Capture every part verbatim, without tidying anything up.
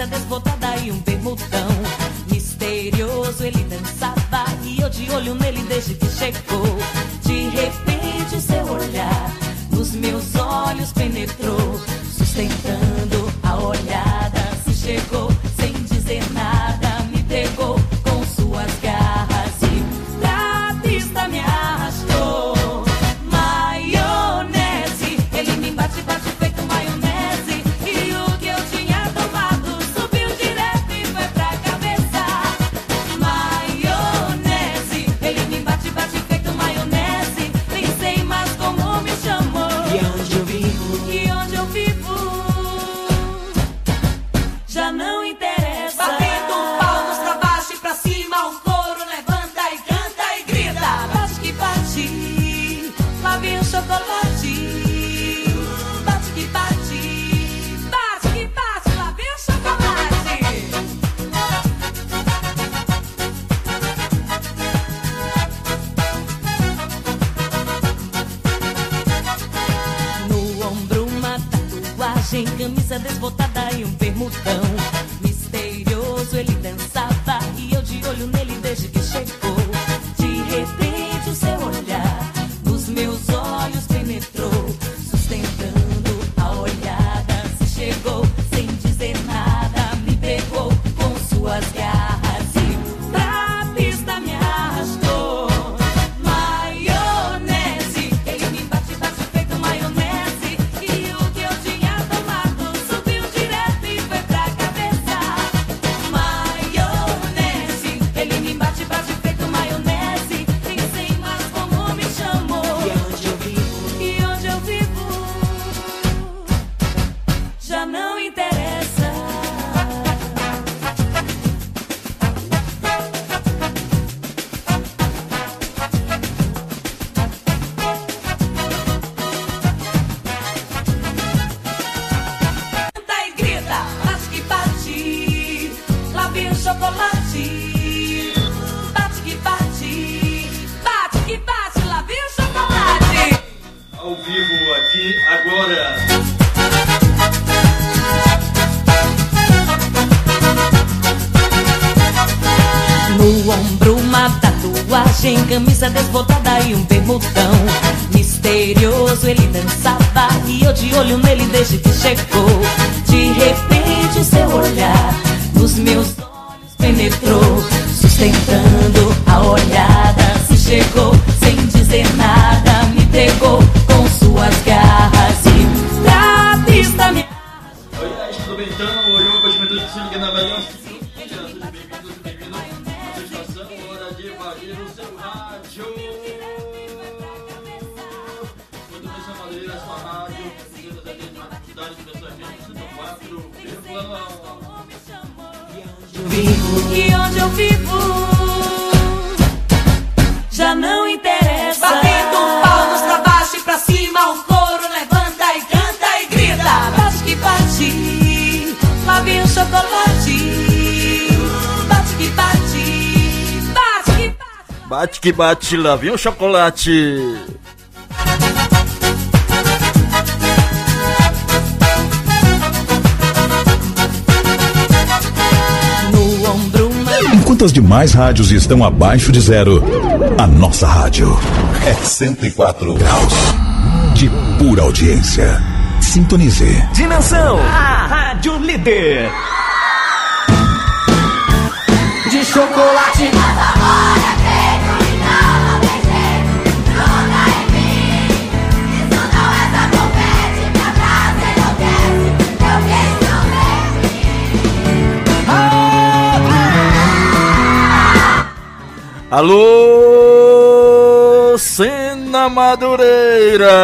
camisa desbotada e um bermudão. Misterioso ele dançava e eu de olho nele desde que chegou. De repente o seu olhar nos meus olhos penetrou, sustentando a olhada. Se chegou sem dizer nada, me pegou com suas garras e pra pista me arrastou. Maionese, ele me bate, bate feito maionese. E o que eu tinha tomado subiu direto e foi pra cabeça. Maionese, ele me bate, bate feito maionese. Nem sei mais como me chamou. E onde eu vivo? E onde eu vivo já não interessa. Batendo um pau nos pra baixo e pra cima, o couro levanta e canta e grita. Bate que bate, lá vem o chocolate. Bate que bate, bate que bate, lá vem o chocolate. No ombro uma tatuagem, camisa desbotada e um bermudão. Misterioso ele dançava e eu de olho nele desde que chegou. De repente o seu olhar nos meus olhos penetrou, sustentando a olhada. Se chegou sem dizer nada, me pegou com suas garras e pra pista me arrastou. Maionese, ele me bate, bate feito maionese. E o que eu tinha tomado subiu direto e foi pra cabeça. Maionese, ele me bate, bate feito maionese. Nem sei mais como me chamou. E onde eu vivo? E onde eu vivo já não interessa. Canta e grita, bate que bate, lá vem o chocolate. Bate que bate, bate que bate, lá vem o chocolate. Ao vivo aqui agora. No ombro uma tatuagem, camisa desbotada e um bermudão. Misterioso ele dançava e eu de olho nele desde que chegou. De repente o seu olhar nos meus olhos penetrou, sustentando a olhada. Se chegou sem dizer nada, me pegou com suas garras e pra pista me Oi, aí, tudo bem então? Oi, um investimento de se liga na Bahia. Sejam todos bem-vindos e bem-vindos à sua estação, hora de invadir o seu rádio. Quando vem essa madeira, sua rádio, todas as vezes na cidade de pensamento, cento e quatro vírgula nove. E onde eu vivo já não interessa. Batendo um pau nos pra baixo e pra cima, o couro levanta e canta e grita. Bate que bate, lá vem o chocolate. Bate que bate, bate que bate. Bate que bate, lá vem o chocolate. No ombro uma... Enquanto as demais rádios estão abaixo de zero, a nossa rádio é cento e quatro graus de pura audiência. Sintonize. Dimensão, a rádio líder. De chocolate. Alô, Sena Madureira.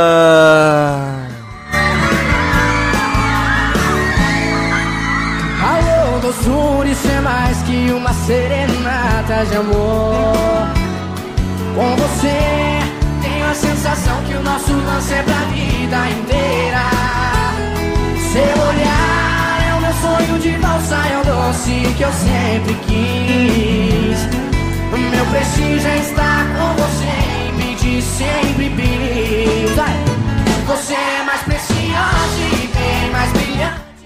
Alô, doçura, isso é mais que uma serenata de amor. Com você, tenho a sensação que o nosso lance é pra vida inteira. Seu olhar é o meu sonho de valsa, é o doce que eu sempre quis. Meu prestígio é estar com você, impedir sempre bis. Você é mais preciosa e bem mais brilhante.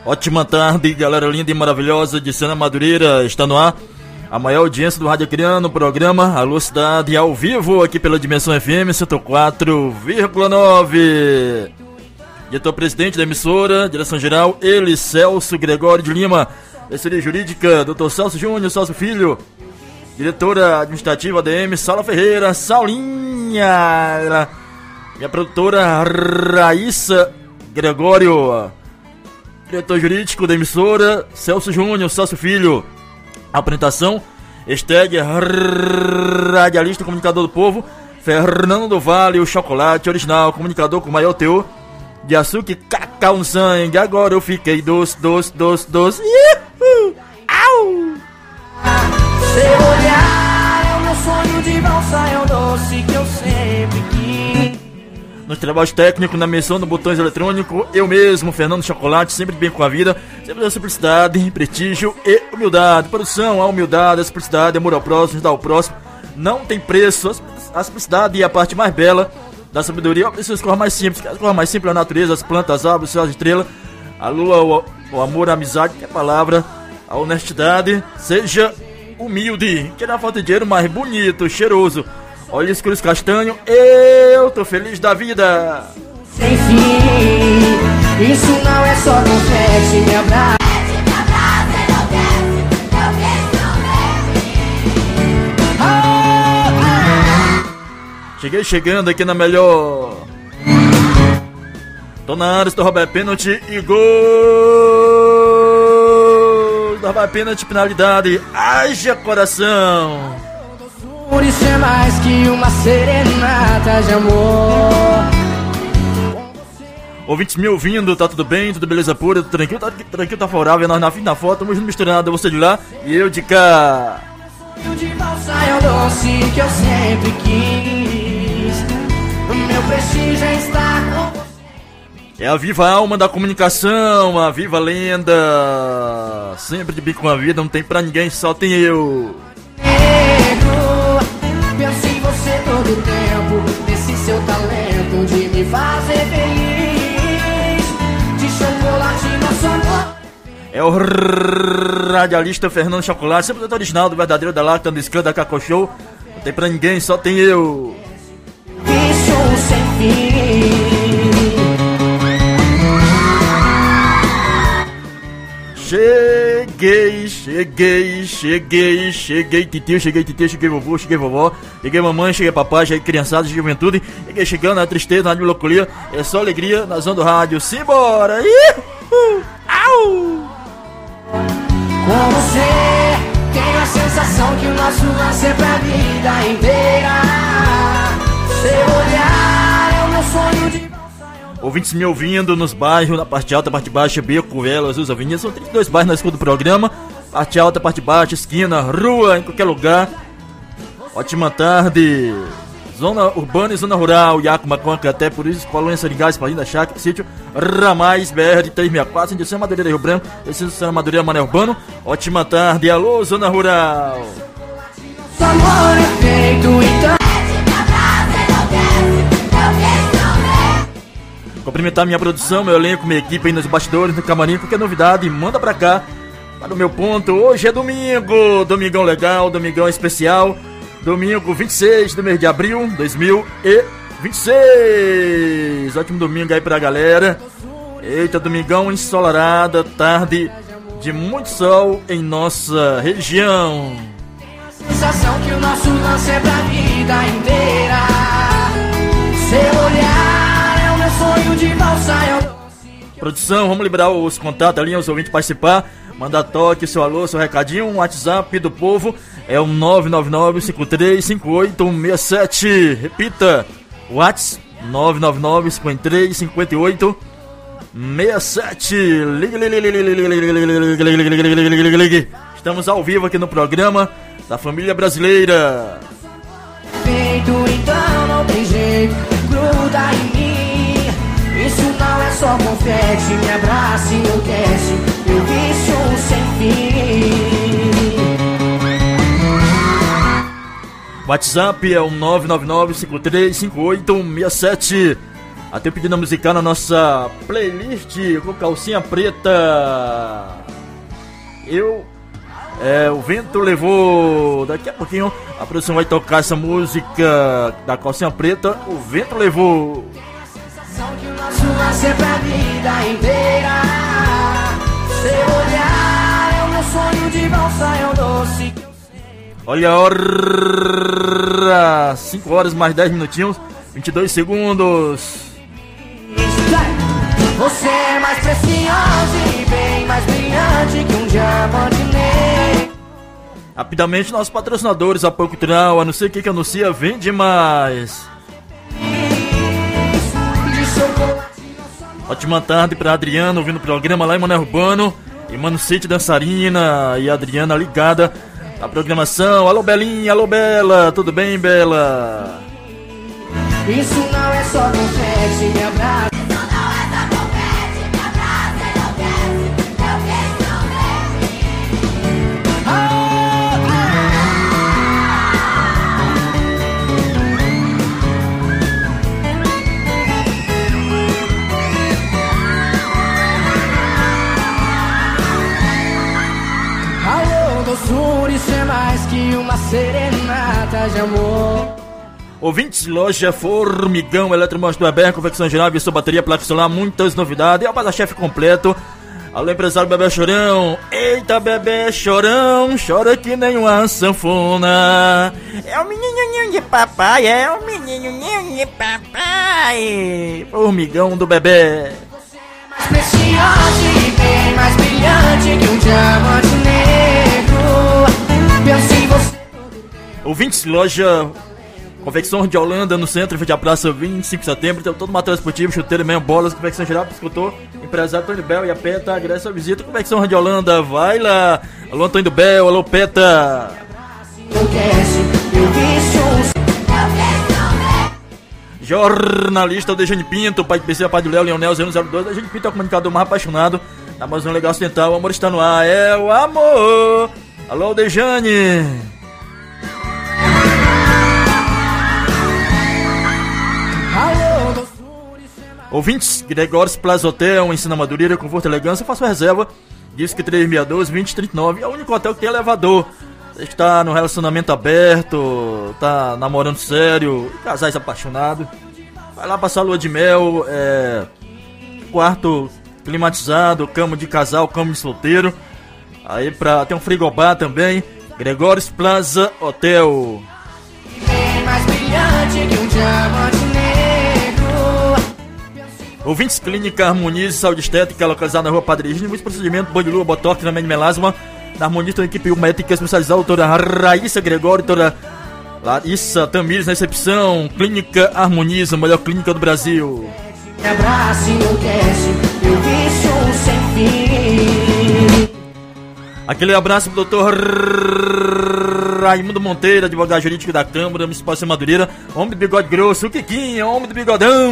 Ótima tarde, galera linda e maravilhosa de Sena Madureira. Está no ar a maior audiência do Rádio Criano, programa Alô Cidade, ao vivo aqui pela Dimensão F M cento e quatro vírgula nove. Diretor-presidente da emissora, direção-geral, ele, Celso Gregório de Lima. Assessoria jurídica, doutor Celso Júnior, Celso Filho. Diretora administrativa D M, Sala Ferreira, Saulinha. Minha produtora, Raíssa Gregório. Diretor jurídico da emissora, Celso Júnior, Celso Filho. Apresentação, hashtag radialista, comunicador do povo, Fernando do Vale, o chocolate original, comunicador com maior teor de açúcar e cacau no sangue. Agora eu fiquei doce, doce, doce, doce. Iuhu! Au! Seu olhar é o meu sonho de valsa, é o doce que eu sempre quis. Nos trabalhos técnicos, na menção do botões eletrônicos, eu mesmo, Fernando Chocolate, sempre bem com a vida, sempre da simplicidade, prestígio e humildade. Produção, a humildade, a simplicidade, amor ao próximo, ajudar ao próximo, não tem preço. A simplicidade é a parte mais bela da sabedoria. Eu preciso escolher mais simples, quero escolher mais simples a natureza, as plantas, as árvores, as estrelas, a lua, o, o amor, a amizade, que é a palavra, a honestidade. Seja humilde, quer a foto de dinheiro mais bonito, cheiroso, olhos escuros castanho, eu tô feliz da vida. Sem fim, isso não é só confete, me abraça. Cheguei chegando aqui na melhor. Tô na área, estou roubando pênalti e gol. Roubando pênalti, penalidade. Haja coração. Por isso é mais que uma serenata de amor. Ouvintes me ouvindo, tá tudo bem? Tudo beleza pura? Tudo tranquilo? Tá tranquilo, tá favorável? Nós na fim da foto, estamos juntos misturando. Você de lá e eu de cá. De valsa é o doce que eu sempre quis. O meu prestígio está com você. É a viva alma da comunicação, a viva lenda. Sempre de bem com a vida, não tem pra ninguém, só tem eu. Negro, penso em você todo o tempo, nesse seu talento de me fazer feliz. De chocolate nosso amor. É o radialista Fernando Chocolate, sempre do original, do verdadeiro, da Lacta, do Scrum, da Cacau Show. Não tem pra ninguém, só tem eu. Isso sem fim. Cheguei, cheguei, cheguei, cheguei titio, cheguei titio, cheguei vovô, cheguei vovó, cheguei mamãe, cheguei papai, cheguei criançada, cheguei juventude, cheguei chegando na tristeza, na melancolia, é só alegria na zona do rádio, simbora! Iuhu! Au! Com você, tenho a sensação que o nosso lance é pra vida inteira. Seu olhar é o meu sonho de... Ouvintes me ouvindo nos bairros, na parte alta, parte baixa, Beco, Velo, Azul, Avenida, são trinta e dois bairros na escuta do programa. Parte alta, parte baixa, esquina, rua, em qualquer lugar. Ótima tarde. Zona urbana e zona rural, Iaco, Maconca, até por isso, Colônia, Seringais, Palinda, Chácara, Sítio, Ramais, B R trezentos e sessenta e quatro, Indiação Madureira, Rio Branco, Preciso Sena Madureira, Mané Urbano. Ótima tarde, alô, zona rural. Nosso amor é feito então. Cumprimentar minha produção, meu elenco, minha equipe aí nos bastidores, no camarim, qualquer novidade, manda pra cá, para o meu ponto. Hoje é domingo, domingão legal, domingão especial, domingo vinte e seis do mês de abril de dois mil e vinte e seis. Ótimo domingo aí pra galera. Eita, domingão ensolarada, tarde de muito sol em nossa região. Sensação que o nosso lance é pra vida inteira. Seu olhar sonho de valsa é o... Produção, vamos liberar os contatos ali, os ouvintes participar. Manda toque, seu alô, seu recadinho. O WhatsApp do povo é o nove nove nove, cinco três cinco oito, seis sete. Repita, WhatsApp nove nove nove, cinco três cinco oito, seis sete. Ligue, ligue, ligue, ligue, ligue, ligue. Estamos ao vivo aqui no programa da família brasileira. Feito, então não tem jeito, gruda em mim. Isso não é só confete, me abraça e enlouquece, meu vício sem fim. WhatsApp é o nove nove nove, cinco três cinco oito, seis sete. Até pedindo musical na nossa playlist com calcinha preta. Eu... É, o vento levou. Daqui a pouquinho a produção vai tocar essa música da calcinha preta. O vento levou. Que o nosso lance é pra vida inteira. Seu olhar é o meu sonho de valsa, é o doce. Olha a hora, cinco horas mais dez minutinhos, vinte e dois segundos. Você é mais preciosa e bem mais brilhante que um diamante negro. Rapidamente, nossos patrocinadores, Apoio Cultural, a não ser o que que anuncia, vende mais. Ótima tarde para Adriana, ouvindo o programa lá em Mané Urbano. E Mano City Dançarina e a Adriana ligada na programação. Alô Belinha, alô Bela, tudo bem, Bela? Isso não é só confete, me abraça. Isso é mais que uma serenata de amor. Ouvintes, loja Formigão, Eletromonte do Eber, confecção geral, visão, bateria, placa solar, muitas novidades. É o Basa-Chefe completo. Alô, empresário Bebê Chorão. Eita, Bebê Chorão, chora que nem uma sanfona. É o menininho de papai, é o menininho de papai. Formigão do Bebê. Você é mais preciosa e bem mais brilhante que um diamante negro. Penso em você. Ouvintes, loja Confecção de Holanda, no centro, frente à praça, vinte e cinco de setembro. Tem todo o material esportivo, chuteiro, meio bolas, confecção geral, biscotor, empresário Antônio Bel e a Peta, agradece a visita. Confecção de Holanda, vai lá. Alô, Antônio Bel, alô, Peta. Jornalista Dejane Pinto, pai de P C, pai do Léo, Leonel, zero zero dois. Dejane Pinto é o comunicador mais apaixonado da Amazônia Legal Ocidental. O amor está no ar, é o amor. Alô, Dejane. Ouvintes, Gregórios Plaza Hotel, Ensina Madureira, conforto e elegância, faça reserva. Diz que três seis dois, vinte trinta e nove é o único hotel que tem elevador. Você está no relacionamento aberto, tá namorando sério, casais apaixonados, vai lá passar a lua de mel, é, quarto climatizado, cama de casal, cama de solteiro. Aí pra, tem um frigobar também. Gregórios Plaza Hotel. Mais brilhante que um diamante negro. Ouvintes, Clínica Harmonize Saúde Estética, localizada na rua Padre Egídio, muitos procedimentos, banho de lua, botox, treinamento de melasma. Na Harmonize tem uma equipe médica especializada, doutora Raíssa Gregório, doutora Larissa Tamires na recepção. Clínica Harmonize, a melhor clínica do Brasil. Me abraça e enlouquece, eu vício sem fim. Aquele abraço pro doutor Raimundo Monteiro, advogado jurídico da Câmara Municipal de Madureira, homem do bigode grosso, o Quiquinha, homem do bigodão.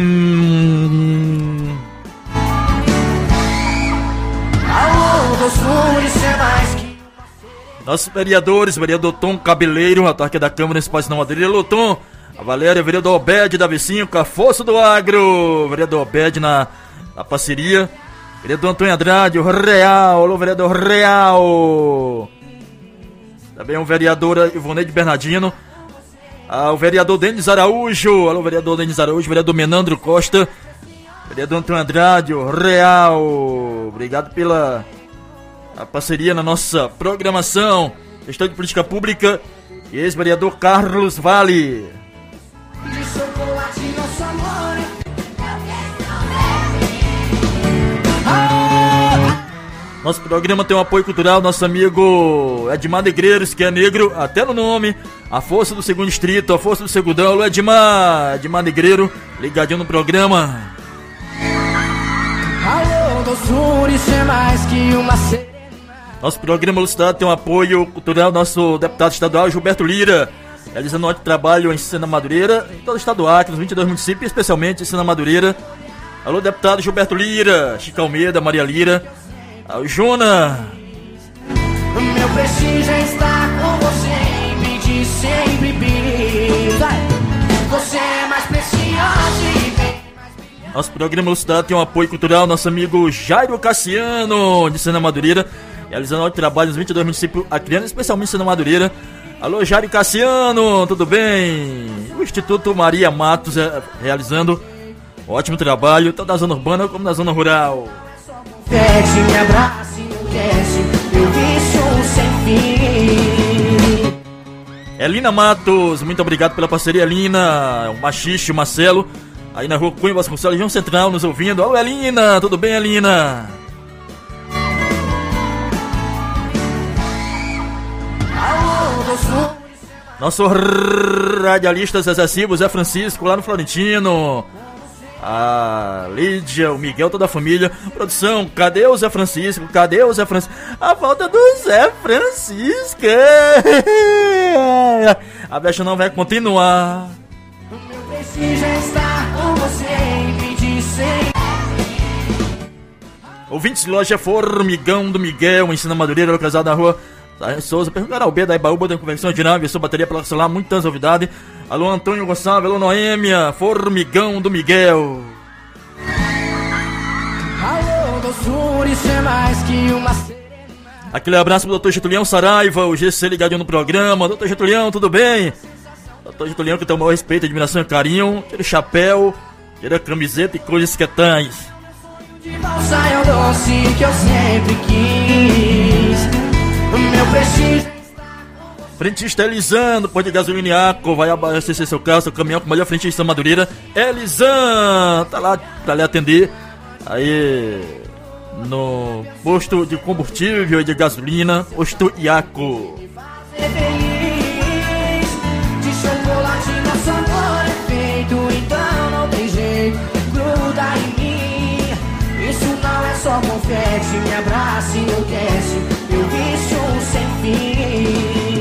Alô, doçura, isso é mais que... Nossos vereadores, vereador Tom Cabeleiro, autarquia da Câmara Municipal de Madureira, alô Tom, a Valéria, vereador Obed da Vicinho, com a força do agro, vereador Obed na, na parceria. Vereador Antônio Andrade, o Real, alô vereador Real. Também o vereador Ivoneide Bernardino. Ah, o vereador Denis Araújo, alô vereador Denis Araújo, vereador Menandro Costa. Vereador Antônio Andrade, o Real. Obrigado pela a parceria na nossa programação. Gestão de Política Pública e ex-vereador Carlos Vale. De chocolate, nosso amor. Nosso programa tem um apoio cultural, nosso amigo Edmar Negreiros, que é negro até no nome. A força do segundo distrito, a força do segundão. Alô Edmar, Edmar Negreiro, ligadinho no programa. Alô, doçura, isso é mais que uma serenata. Nosso programa Lucidade tem um apoio cultural, nosso deputado estadual Gilberto Lira, realizando um ótimo trabalho em Sena Madureira, em todo o estado do Acre, nos vinte e dois municípios, especialmente em Sena Madureira. Alô, deputado Gilberto Lira, Chico Almeida, Maria Lira. Ao Juna. Meu prestígio é estar com você e pedir sempre pida. Você é mais preciosa e bem mais Nosso programa Cidade tem um apoio cultural, nosso amigo Jairo Cassiano, de Sena Madureira, realizando o trabalho nos vinte e dois municípios acreanos, especialmente Sena Madureira. Alô, Jairo Cassiano, tudo bem? O Instituto Maria Matos é, realizando um ótimo trabalho, tanto na zona urbana como na zona rural. Pede, me abrace, enlouquece, meu vício sem fim. Elina Matos, muito obrigado pela parceria, Elina. O Machixe, o Marcelo, aí na rua Cunha Vasconcelos, região central, nos ouvindo. Alô, Elina, tudo bem, Elina? Nosso radialista excessivo, Zé Francisco, lá no Florentino. A Lídia, o Miguel, toda a família. Produção, cadê o Zé Francisco? Cadê o Zé Francisco? A volta do Zé Francisco. A besta não vai continuar. O meu prestígio é estar com você e pedir sem. Ouvintes de loja Formigão do Miguel, ensina Madureira, localizado na rua Souza, perguntaram ao B da Ibaúba, da conversão de nave, sua bateria pela celular, muitas novidades. Alô, Antônio Gonçalves, alô, Noêmia, Formigão do Miguel. Alô, doçura, isso é mais que uma serena. Aquele abraço pro doutor Getulião Saraiva, o G C ligadinho no programa. Doutor Getulião, tudo bem? Doutor Getulião, que tem o maior respeito, admiração e carinho. Tira chapéu, tira camiseta e coisas que tais. De valsa é o doce que eu sempre quis. O meu prestígio. Frentista Elisan, pôr de gasolina e álcool, vai abastecer seu carro, seu caminhão com o melhor frentista Madureira. Elisan, tá lá pra lhe atender. Aí, no posto de combustível e de gasolina, posto Iaco. Fazer feliz. De chocolate nosso amor é feito, então não tem jeito. Gruda em mim. Isso não é só confete, me abraça e enlouquece. Meu vício sem fim.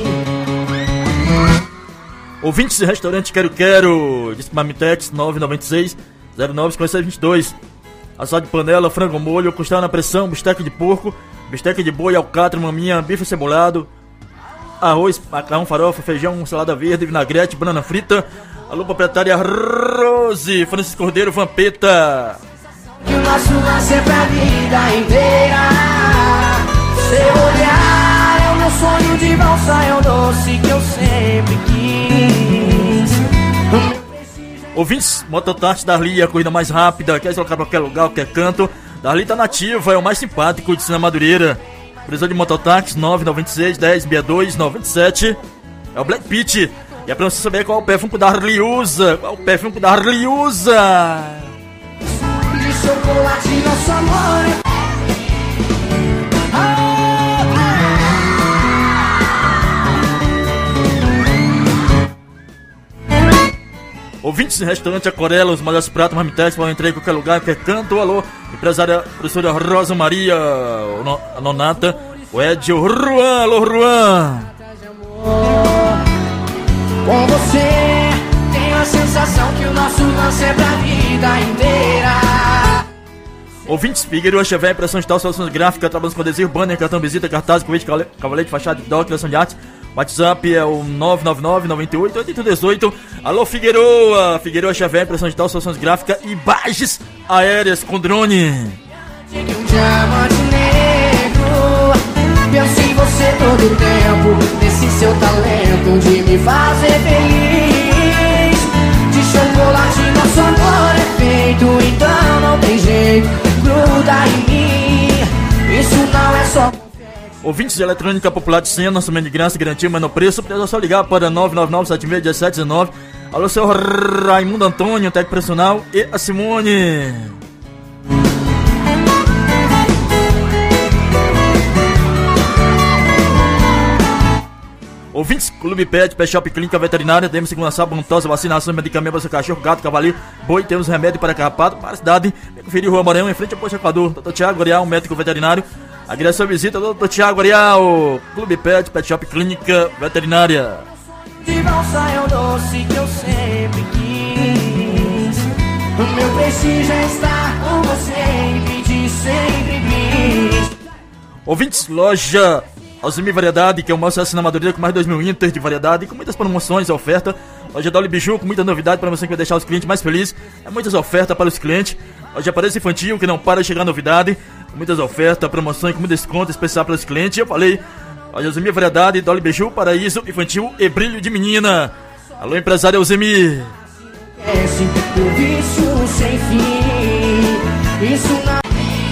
Ouvintes de restaurante Quero Quero, disse Mamitex nove nove seis zero nove cinco seis dois dois. Assado de panela, frango molho, costela na pressão, bisteca de porco, bisteca de boi, alcatra, maminha, bife cebolado, arroz, macarrão, farofa, feijão, salada verde, vinagrete, banana frita. Alô, proprietária Rose, Francisco Cordeiro, Vampeta. Que o nosso lance é pra vida inteira. Seu olhar é o meu sonho de valsa, é o doce que eu sempre quis. Ouvintes, Mototarte Darli, a corrida mais rápida, quer deslocar pra qualquer lugar, qualquer canto. Darli tá nativa, é o mais simpático de Sena Madureira. Precisou de mototáxi nove nove seis, dez, sessenta e dois, noventa e sete. É o Black Pit. E é pra você saber qual o perfume que o Darli usa. Qual o perfume que o Darli usa. De chocolate, nosso amor. Ouvintes do restaurante Aquarela, os melhores pratos, marmitex, podem entrar em qualquer lugar, qualquer canto. Alô, empresária, professora Rosa Maria, a Nonata, o Ed, o Ruan, alô, Ruan. Com você, tenho a sensação que o nosso lance é pra vida inteira. Ouvintes, Figueiredo, Chevé, impressão digital, soluções gráficas, trabalhos com adesivo, banner, cartão visita, cartaz, convite, cavalete, fachada, doc, criação de arte. WhatsApp é o nove nove nove, nove oito, oito oito um oito. Alô, Figueiredo, Figueiredo, Chevé, impressão digital, soluções gráficas e imagens aéreas com drone. De que um diamante negro, penso em você todo o tempo, nesse seu talento de me fazer feliz. De chocolate nosso amor é feito, então não tem jeito, gruda em mim. Isso não é só. Ouvintes de eletrônica popular de Sena, orçamento de graça, garantia, menor preço, precisa só ligar para nove nove nove, sete seis, um sete um nove. Alô, seu Raimundo Antônio, técnico profissional, e a Simone. Ouvintes, Clube Pet, Pet Shop, Clínica Veterinária, temos segunda sábado, montosa, vacinação, medicamento para seu cachorro, gato, cavaleiro, boi, temos remédio para carrapato, para a cidade, vem conferir Rua Maranhão, em frente ao posto Equador, doutor Tiago Arial, médico veterinário. Agradeço a visita do doutor Tiago Arial, Clube Pet, Pet Shop, Clínica Veterinária. De valsa é o doce que eu sempre quis. O meu prestígio é estar com você e pedir sempre bis. Ouvintes, loja Alzimi Variedade, que é o maior sucesso na Madureira, com mais de dois mil Inter de variedade, com muitas promoções e oferta. Hoje é Dolly Biju com muita novidade para você que vai deixar os clientes mais felizes. É muitas ofertas para os clientes. Hoje é Aparelho Infantil que não para de chegar novidade. Muitas ofertas, promoções com muito desconto especial para os clientes. Eu falei, hoje Alzemir Variedade, Dolly Biju, Paraíso Infantil e Brilho de Menina. Alô, empresário Alzemir. Esse teu vício sem fim. Isso não.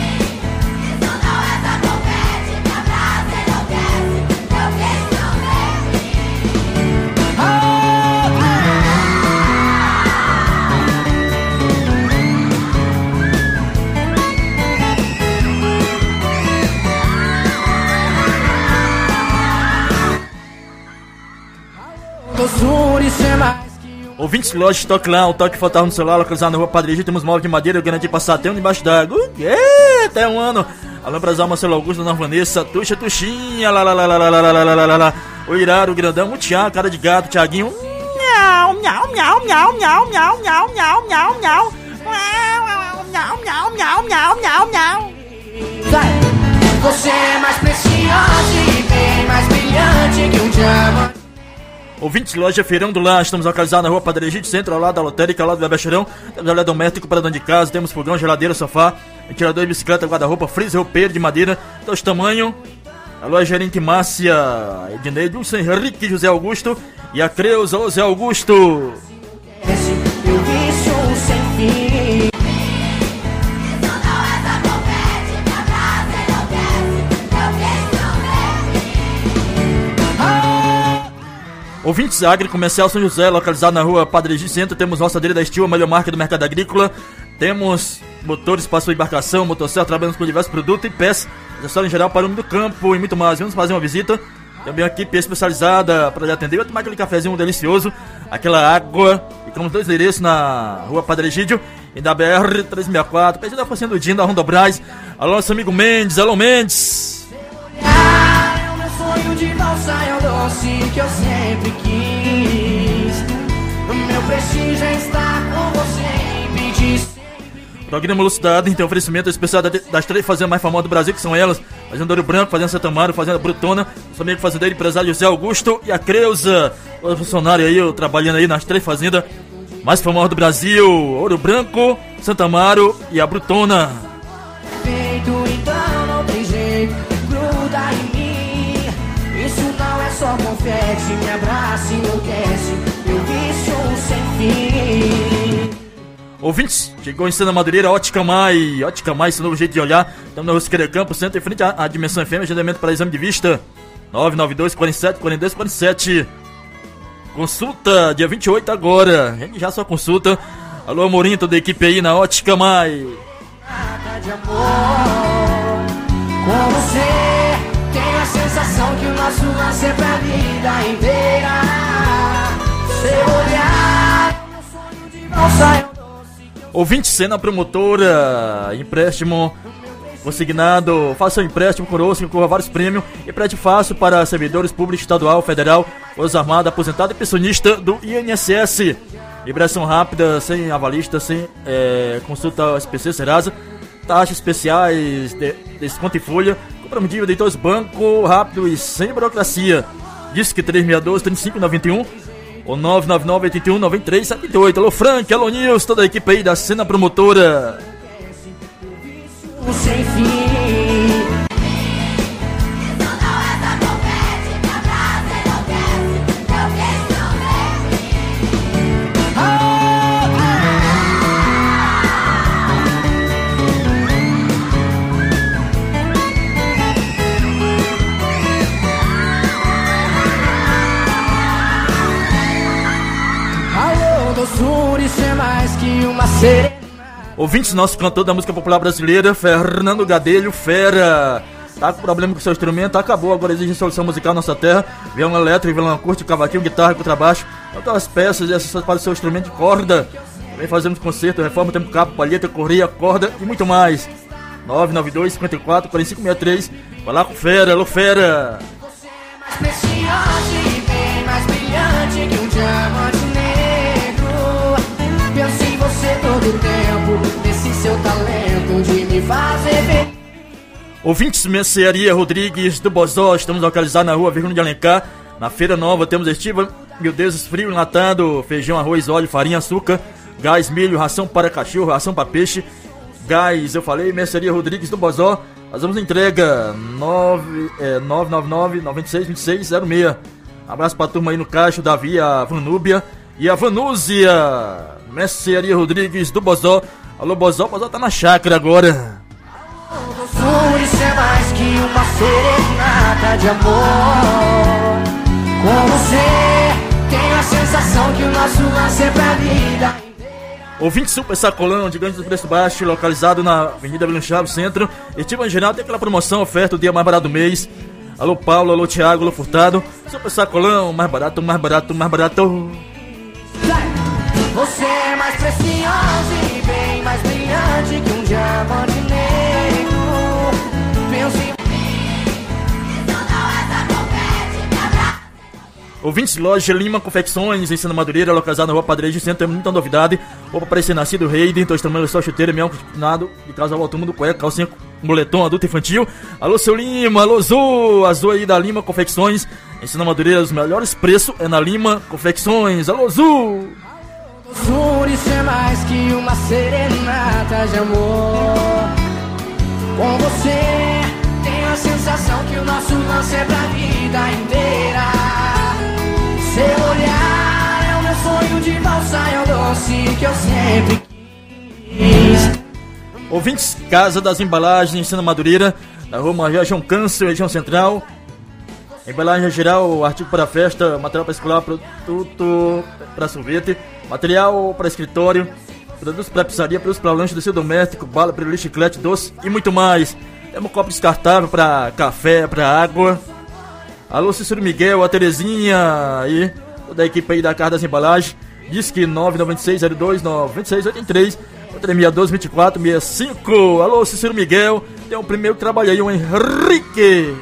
Ouvintes, loja Toque Lá, o toque fantasma no celular, localizado na rua Padre Egito, temos móveis de madeira, garantia passar tempo debaixo d'água. Uh, até um ano. Alô, empresário Marcelo Augusto, Dona Vanessa, Tuxa, Tuxinha, lá, lá, lá, lá, lá, lá, lá, lá, lá, lá. O Iraro, o Grandão, o Thiago, cara de gato, Thiaguinho. Miau, miau, miau, miau, miau, miau, miau, miau, miau, miau. Miau, miau, miau, miau, miau, miau. Você é mais preciosa e bem mais brilhante que um diamante. Ouvintes, loja Feirão do Lar, estamos localizados na rua Padre Egito, centro, ao lado da lotérica, ao lado do Bebecheirão. Temos eletrodoméstico para dona de casa, temos fogão, geladeira, sofá, ventilador de bicicleta, guarda-roupa, freezer, roupeiro de madeira, todos tamanho. Alô, a gerente Márcia, Edneide, Wilson Henrique, José Augusto e a Creuza, José Augusto. Esse teu vício sem fim. Ouvintes, Agrocomercial São José, localizado na rua Padre Egito Centro, temos roçadeira da Estil, a melhor marca do mercado agrícola. Temos motores para sua embarcação, motosserra, trabalhamos com diversos produtos e peças, acessórios em geral para o homem do campo e muito mais. Vamos fazer uma visita. Também uma equipe especializada para lhe atender. Vai tomar aquele cafezinho delicioso, aquela água. Ficamos dois endereços na rua Padre Egídio e da B R trezentos e sessenta e quatro, pedindo a forcinha do Dinho da Ronda Braz. Alô, nosso amigo Mendes, alô Mendes. Sonho de valsa é o doce que eu sempre quis. O meu prestígio é estar com você e pedir. Programa Lucidade tem oferecimento especial das três fazendas mais famosas do Brasil, que são elas: Fazenda Ouro Branco, Fazenda Santa Amaro, Fazenda Brutona. Nosso amigo fazendeiro empresário José Augusto e a Creuza, o funcionário aí, eu, trabalhando aí nas três fazendas mais famosas do Brasil: Ouro Branco, Santa Amaro e a Brutona. Feito, então não tem jeito, gruda em mim. Isso não é só confete, me abraça e enlouquece, meu vício sem fim. Ouvintes, chegou em Sena Madureira, Ótica Mai. Ótica Mai, esse novo jeito de olhar. Estamos na Rosqueira Campo, centro, em frente à, à Dimensão F M, agendamento para exame de vista. nove nove dois, quarenta e sete, quarenta e dois, quarenta e sete. Consulta, dia vinte e oito agora. Gente, já só consulta. Alô, Amorim, toda a equipe aí na Ótica Mai. De amor, com você, tenho a sensação que o nosso lance é pra vida inteira. Seu olhar, meu sonho de valsa. Ouvinte, Sena Promotora, empréstimo consignado, faça um empréstimo conosco, concorra a vários prêmios e prédio fácil para servidores públicos, estadual, federal, Forças Armadas, aposentado e pensionista do I N S S. Liberação rápida, sem avalista, sem é, consulta S P C, Serasa, taxas especiais, de, desconto em folha, compra dívida de todos os bancos, rápido e sem burocracia. Disque três seis dois, três cinco nove um ou nove nove nove, oito um, nove três sete oito. Alô, Frank, alô, Nils, toda a equipe aí da Sena Promotora. Sem fim. Alô, doçura, isso é mais que uma sereia. Ouvintes, nosso cantor da música popular brasileira, Fernando Gadelho, fera. Tá com problema com seu instrumento, acabou, agora exige solução musical na nossa terra. Violão elétrico, violão acústico, cavaquinho, guitarra, contrabaixo. Todas as peças e acessórios para o seu instrumento de corda. Também fazemos concerto, reforma, tempo cabo, palheta, correia, corda e muito mais. nove nove dois, cinquenta e quatro, quarenta e cinco sessenta e três. Vai lá com fera, alô, fera. Você é mais preciosa e bem mais brilhante que um diamante negro. Penso em você todo o tempo, nesse seu talento de me fazer ver. Ouvintes, Mercearia Rodrigues do Bozó, estamos localizados na rua Virgínia de Alencar. Na Feira Nova temos estiva, mil deuses, frio enlatado, feijão, arroz, óleo, farinha, açúcar, gás, milho, ração para cachorro, ração para peixe, gás, eu falei, Mercearia Rodrigues do Bozó. Nós vamos entrega nove nove nove, nove seis, dois seis zero seis. Abraço pra turma aí no caixa, Davi, a Vanúbia e a Vanúzia. Mercearia Rodrigues do Bozó. Alô, Bozó, Bozó tá na chácara agora. Isso é mais que uma serenata de amor. Com você, tenho a sensação que o nosso lance é pra vida. Ouvinte Super Sacolão, gigante do preço baixo, localizado na Avenida William Chaves, Centro. Estima em geral tem aquela promoção, oferta, o dia mais barato do mês. Alô, Paulo, alô, Thiago, alô, Furtado. Super Sacolão, mais barato, mais barato, mais barato. Você é mais precioso e bem mais brilhante que um diamante negro. Penso em Ouvintes, loja Lima Confecções, em Santa Madureira, localizado na rua Padre de Centro, tem muita novidade. Roupa para recém-nascido, rei, dois tamanhos, só chuteira, mião, nada, de casa ao túmulo, cueca, calcinha, moletom, adulto infantil. Alô, seu Lima, alô, Azul, Azul aí da Lima Confecções, em Santa Madureira, os melhores preços é na Lima Confecções. Alô, Azul! Isso é mais que uma serenata de amor. Com você, tenho a sensação que o nosso lance é pra vida inteira. Seu olhar é o meu sonho de valsa, é o doce que eu sempre quis. Ouvintes, Casa das Embalagens em Santa Madureira, na rua Major João Câncer, região central. Embalagem geral, artigo para festa, material para escolar, produto para sorvete, material para escritório, produtos para pizzaria, produtos para lanche, doce doméstico, bala, pirulito, chiclete, doce e muito mais. Temos um copo descartável para café, para água. Alô, Cícero Miguel, a Terezinha aí, toda a equipe aí da Casa das Embalagens. Diz que nove nove seis zero dois nove seis oito três, outra seis dois vinte e quatro sessenta e cinco. Alô, Cícero Miguel, tem o primeiro que trabalha aí, o Henrique.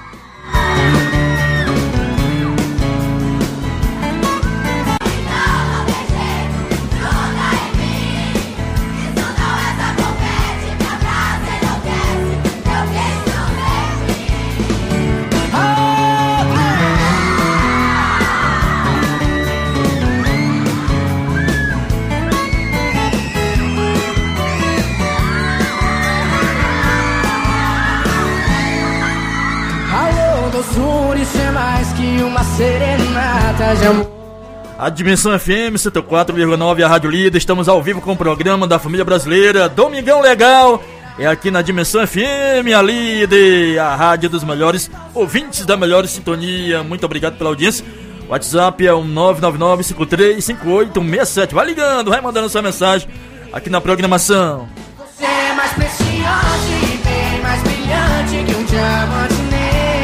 Isso é mais que uma serenata de amor. A Dimensão F M cento e quatro vírgula nove, a Rádio Líder. Estamos ao vivo com o programa da família brasileira Domingão Legal. É aqui na Dimensão F M, a Líder, a rádio dos melhores ouvintes da melhor sintonia. Muito obrigado pela audiência. O WhatsApp é o nove nove nove cinco três cinco oito seis sete. Vai ligando, vai mandando sua mensagem aqui na programação. Você é mais precioso e bem mais brilhante que um diamante negro.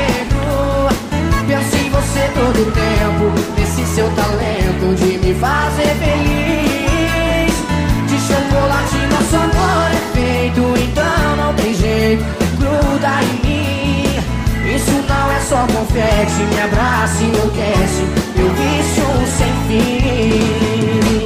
Penso em você todo o tempo, nesse seu talento de me fazer feliz. De chocolate nosso amor é feito, então não tem jeito, gruda em mim. Isso não é só confete, me abraça e enlouquece, meu vício sem fim.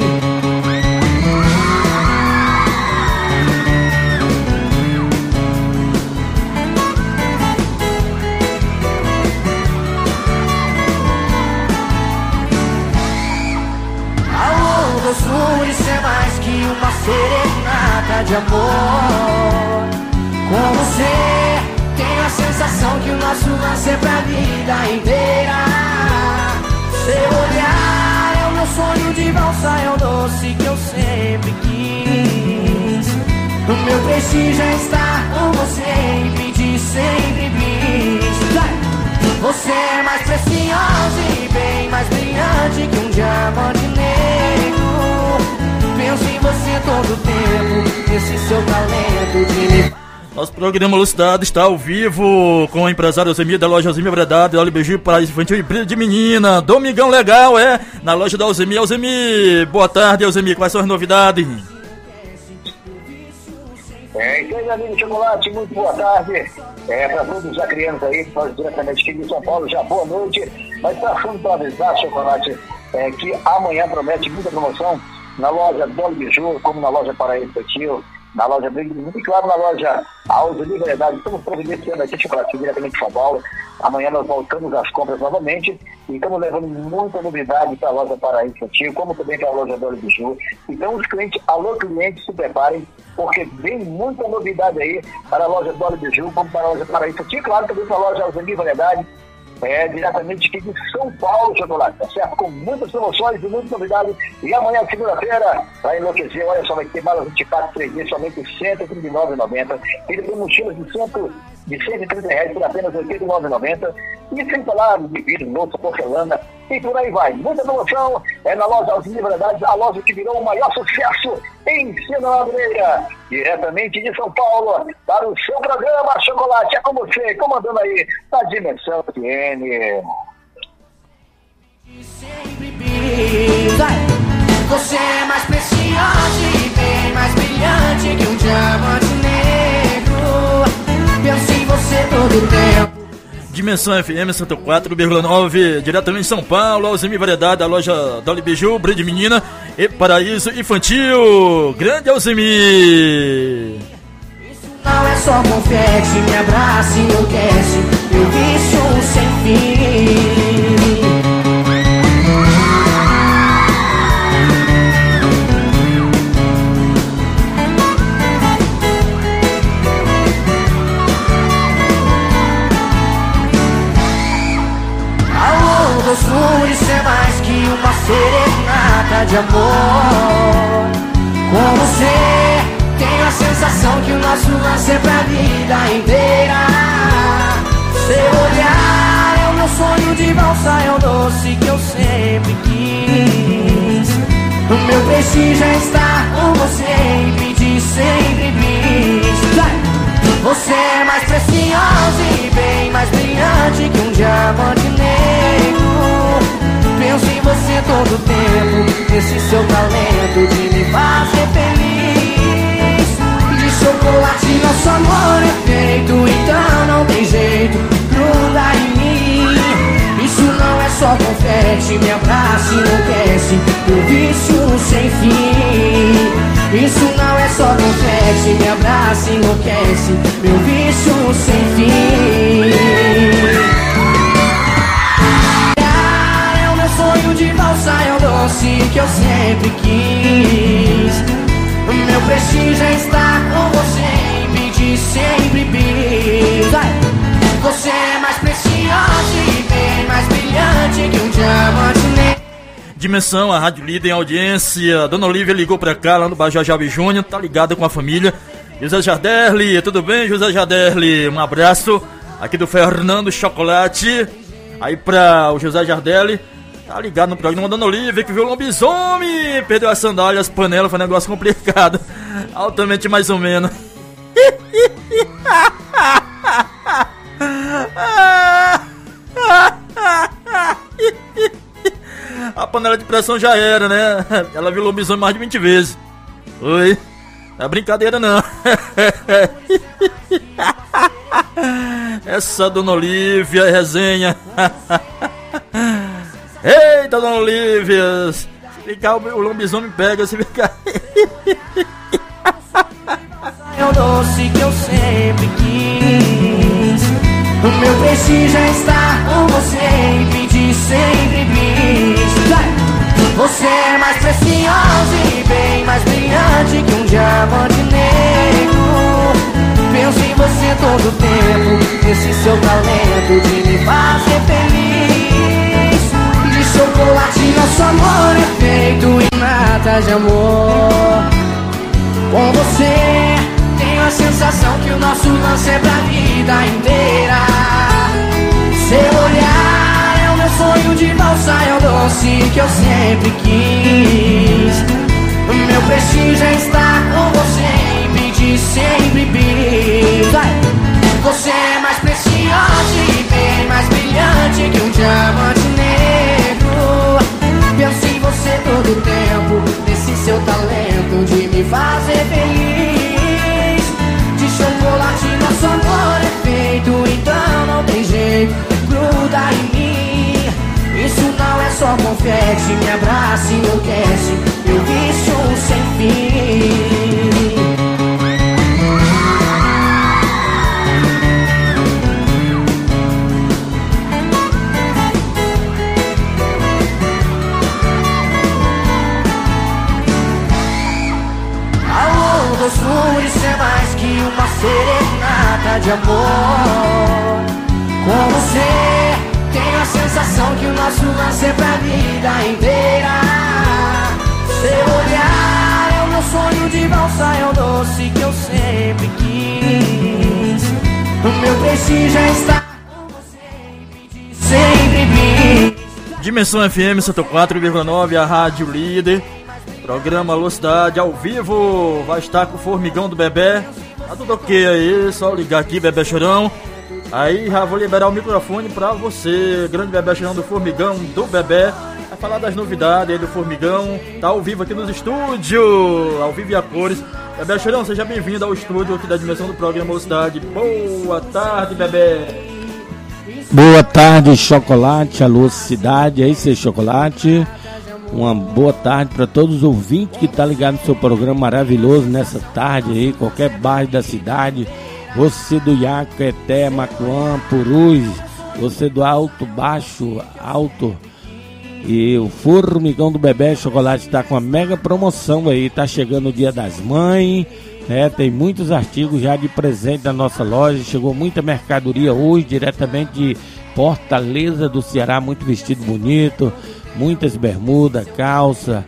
Isso é mais que uma serenata de amor. Com você, tenho a sensação que o nosso lance é pra vida inteira. Seu olhar é o meu sonho de valsa, é o doce que eu sempre quis. O meu prestígio é estar com você e pedir sempre bis. Você é mais preciosa e bem mais brilhante que um diamante negro. Penso em você todo o tempo, esse seu talento de me... Nosso programa Lucidade está ao vivo com o empresário Alzemir da loja Alzemir Verdade. Olha o beijinho para infantil e brilho de menina. Domingão Legal, é, na loja da Alzemir. Alzemir, boa tarde, Alzemir, quais são as novidades? É, então, meu amigo Chocolate, muito boa tarde. É, para todos os acrianos aí, nós diretamente aqui de São Paulo, já boa noite. Mas passando para avisar, Chocolate, é, que amanhã promete muita promoção na loja Dolly Biju, como na loja Paraíso Infantil, na loja Brilho e claro, na loja Alza de Verdade. Estamos providenciando aqui chocolate diretamente de São Paulo. Amanhã nós voltamos às compras novamente e estamos levando muita novidade para a loja Paraíso Infantil, como também para a loja Dolly Biju. Então os clientes, alô clientes, se preparem, porque vem muita novidade aí para a loja Dolly Biju, como para a loja Paraíso Infantil, claro, também para a loja Alza de Verdade. É, diretamente aqui de São Paulo, chocolate, tá certo? Com muitas promoções e muitas novidades. E amanhã, segunda-feira, vai enlouquecer. Olha só, vai ter malas vinte e quatro três D, somente cento e trinta e nove reais e noventa centavos. E depois mochilas de, cento, de cento e trinta reais por apenas oitenta e nove reais e noventa centavos. E sem falar de vidro, louça, porcelana e por aí vai. Muita promoção é na loja Alza de Verdade, a loja que virou o maior sucesso em Sena Madureira. Diretamente de São Paulo, para o seu programa Chocolate. É com você, comandando aí a Dimensão F M. Sempre brisa. Você é mais preciosa e bem mais brilhante que um diamante negro. Penso em você todo o tempo. Dimensão F M cento e quatro vírgula nove, diretamente de São Paulo, Alzemi Variedade, a loja Dolly Biju, Brinde Menina e Paraíso Infantil. Grande Alzemi! Isso não é só confete, me abraça e enlouquece, eu vício sem fim. Flores é mais que uma serenata de amor. Com você tenho a sensação que o nosso lance é pra vida inteira. Seu olhar é o meu sonho de valsa, é o doce que eu sempre quis. O meu prestígio é estar com você e pedir sempre bis. Você é mais preciosa e bem mais brilhante que um diamante negro. Penso em você todo o tempo, nesse seu talento de me fazer feliz. De chocolate nosso amor é feito, então não tem jeito, gruda em mim. Isso não é só confete, me abraça e enlouquece, meu vício sem fim. Isso não é só confete, me abraça e enlouquece, meu vício sem fim. É o meu sonho de valsa, é o doce que eu sempre quis. O meu prestígio é estar com você e pedir sempre bis. Você é mais preciosa e bem mais brilhante que um diamante negro. Dimensão, a rádio líder em audiência. Dona Olívia ligou pra cá, lá no bairro Jajabe Júnior, tá ligada com a família. José Jarderli, tudo bem, José Jarderli? Um abraço aqui do Fernando Chocolate. Aí pra o José Jarderli, tá ligado no programa. Dona Olívia, que viu o lobisomem, perdeu as sandálias, as panelas, foi um negócio complicado. Altamente mais ou menos. A panela de pressão já era, né? Ela viu o lobisomem mais de vinte vezes. Oi, não é brincadeira não. Essa Dona Olívia é resenha. Eita, Dona Olívia, se ficar o lobisomem pega, se ficar. É o doce que eu sempre quis. O meu prestígio é estar com você e pedir sempre bis. Você é mais preciosa e bem mais brilhante que um diamante negro. Penso em você todo o tempo, nesse seu talento de me fazer feliz. De chocolate nosso amor é feito em nata de amor. Com você tenho a sensação que o nosso lance é pra vida inteira. Seu olhar é o meu sonho de valsa, é o doce que eu sempre quis. O meu prestígio é estar com você e pedir sempre bis. Você é mais preciosa e bem mais brilhante que um diamante negro. Penso em você todo o tempo, nesse seu talento de me fazer feliz. De chocolate nosso amor é feito, então não tem jeito, gruda em mim. Isso não é só confete, me abraça e enlouquece, meu vício sem fim. de amor. Com você, tenho a sensação que o nosso lance é pra vida inteira. Seu olhar é o meu sonho de valsa, é o doce que eu sempre quis. O meu prestígio é estar com você, sempre vi. Dimensão F M cento e quatro vírgula nove, a Rádio Líder. Programa Alô Cidade ao vivo. Vai estar com o Formigão do Bebê. Tá tudo ok aí, só ligar aqui, Bebê Chorão. Aí já vou liberar o microfone pra você, grande Bebê Chorão do Formigão do Bebê. Vai falar das novidades aí do Formigão. Tá ao vivo aqui nos estúdios, ao vivo e a cores. Bebê Chorão, seja bem-vindo ao estúdio aqui da dimensão do programa Alô Cidade. Boa tarde, Bebê. Boa tarde, Chocolate, Alô Cidade, aí seu Chocolate. Uma boa tarde para todos os ouvintes que tá ligado no seu programa maravilhoso nessa tarde aí, qualquer bairro da cidade. Você do Iacaeté, Macuã, Purus, você do Alto, Baixo, Alto. E o Formigão do Bebê Chocolate está com uma mega promoção aí, tá chegando o Dia das Mães, né? Tem muitos artigos já de presente na nossa loja, chegou muita mercadoria hoje, diretamente de Fortaleza do Ceará, muito vestido bonito, muitas bermudas, calça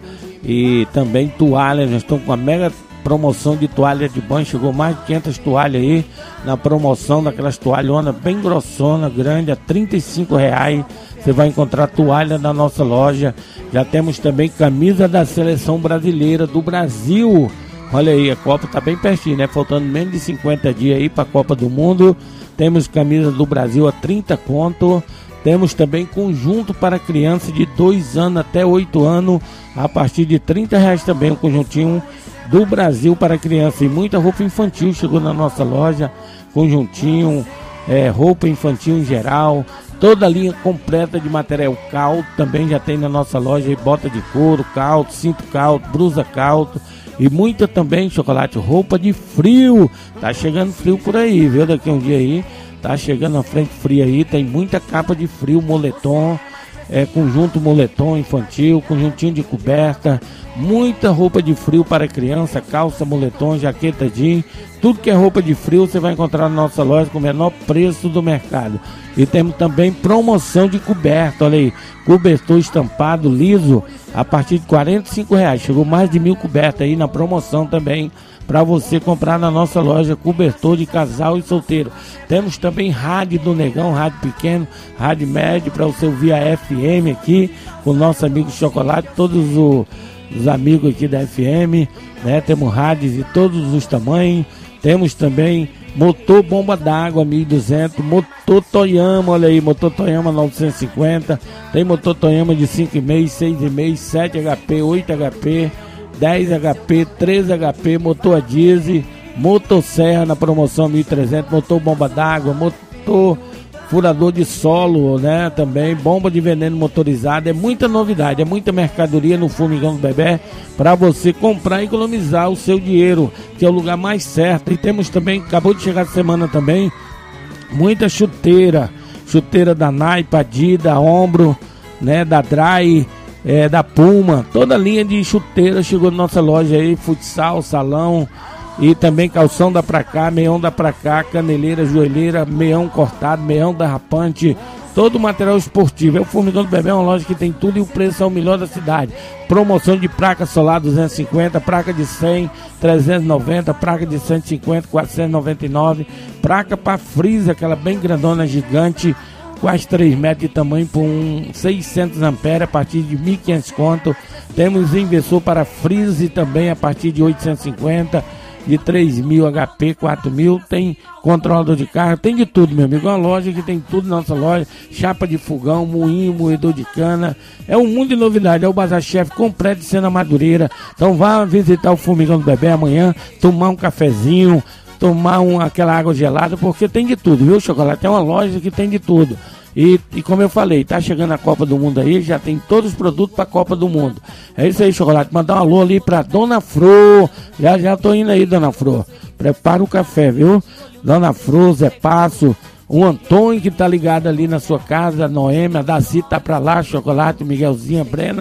e também toalhas. Nós estamos com uma mega promoção de toalha de banho, chegou mais de quinhentas toalhas aí na promoção, daquelas toalhonas bem grossona, grande, a trinta e cinco reais. Você vai encontrar toalha na nossa loja. Já temos também camisa da seleção brasileira do Brasil. Olha aí, a Copa tá bem pertinho, né? Faltando menos de cinquenta dias aí para a Copa do Mundo. Temos camisa do Brasil a trinta conto. Temos também conjunto para criança de dois anos até oito anos, a partir de trinta reais também, um conjuntinho do Brasil para criança. E muita roupa infantil chegou na nossa loja, conjuntinho, é, roupa infantil em geral, toda a linha completa de material caldo, também já tem na nossa loja, aí, bota de couro, caldo, cinto caldo, blusa caldo. E muita também, Chocolate, roupa de frio. Tá chegando frio por aí, viu? Daqui a um dia aí tá chegando a frente fria aí, tem muita capa de frio, moletom, é, conjunto moletom infantil, conjuntinho de coberta, muita roupa de frio para criança, calça, moletom, jaqueta jeans, tudo que é roupa de frio você vai encontrar na nossa loja com o menor preço do mercado. E temos também promoção de coberta, olha aí, cobertor estampado liso a partir de quarenta e cinco reais, chegou mais de mil cobertas aí na promoção também, para você comprar na nossa loja, cobertor de casal e solteiro. Temos também rádio do Negão, rádio pequeno, rádio médio, para você ouvir a F M aqui, com o nosso amigo Chocolate, todos os, os amigos aqui da F M, né? Temos rádios de todos os tamanhos. Temos também motor bomba d'água mil e duzentos, motor Toyama, olha aí, motor Toyama novecentos e cinquenta, tem motor Toyama de cinco e meio, seis e meio, sete H P, oito H P, dez H P, treze H P, motor a diesel, motosserra na promoção mil e trezentos, motor bomba d'água, motor furador de solo, né, também, bomba de veneno motorizada. É muita novidade, é muita mercadoria no Formigão do Bebê para você comprar e economizar o seu dinheiro, que é o lugar mais certo. E temos também, acabou de chegar a semana também, muita chuteira, chuteira da Nike, Adidas, Ombro, né, da Dry, É, da Puma, toda a linha de chuteira chegou na nossa loja aí, futsal, salão e também calção da pra cá, meião da pra cá, caneleira, joelheira, meião cortado, meião derrapante, todo o material esportivo. É o Formigão do Bebê, é uma loja que tem tudo e o preço é o melhor da cidade. Promoção de placa solar duzentos e cinquenta, placa de cem, trezentos e noventa, placa de cento e cinquenta, quatrocentos e noventa e nove, placa para freezer, aquela bem grandona, gigante, quase três metros de tamanho, por um seiscentos amperes a partir de mil e quinhentos conto. Temos inversor para freezer também a partir de oitocentos e cinquenta, de três mil H P, quatro mil. Tem controlador de carro, tem de tudo, meu amigo. É uma loja que tem tudo na nossa loja, chapa de fogão, moinho, moedor de cana. É um mundo de novidade, é o Bazar Chef completo de Sena Madureira. Então vá visitar o Formigão do Bebê amanhã, tomar um cafezinho, tomar um, aquela água gelada, porque tem de tudo, viu, Chocolate? É uma loja que tem de tudo. E, e como eu falei, tá chegando a Copa do Mundo aí, já tem todos os produtos pra Copa do Mundo. É isso aí, Chocolate. Mandar um alô ali pra Dona Fro. Já já tô indo aí, Dona Fro. Prepara o café, viu? Dona Fro, Zé Passo, o Antônio que tá ligado ali na sua casa, a Noêmia, a Daci tá pra lá, Chocolate, Miguelzinho, a Brena.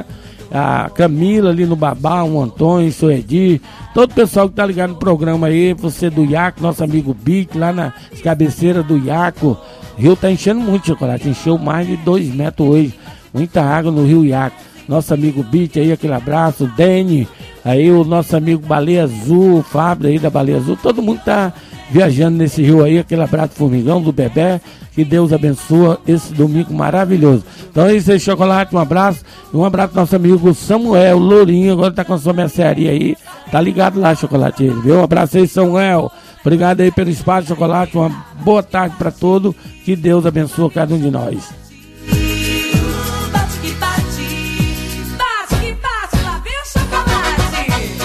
a Camila ali no Babá, o Antônio, o seu Edir, todo o pessoal que tá ligado no programa aí, você do Iaco, nosso amigo Bic, lá nas cabeceiras do Iaco. O rio tá enchendo muito de chocolate, encheu mais de dois metros hoje, muita água no rio Iaco. Nosso amigo Bic aí, aquele abraço, o Dene, aí o nosso amigo Baleia Azul, o Fábio aí da Baleia Azul, todo mundo tá viajando nesse rio aí, aquele abraço Formigão, do Bebé, que Deus abençoe esse domingo maravilhoso. Então é isso aí, Chocolate, um abraço, e um abraço pro nosso amigo Samuel Lourinho, agora tá com a sua mercearia aí, tá ligado lá, Chocolate, ele, viu? Um abraço aí, Samuel, obrigado aí pelo espaço, Chocolate, uma boa tarde pra todos, que Deus abençoe cada um de nós. Bate que bate, bate que bate, lá vem o chocolate.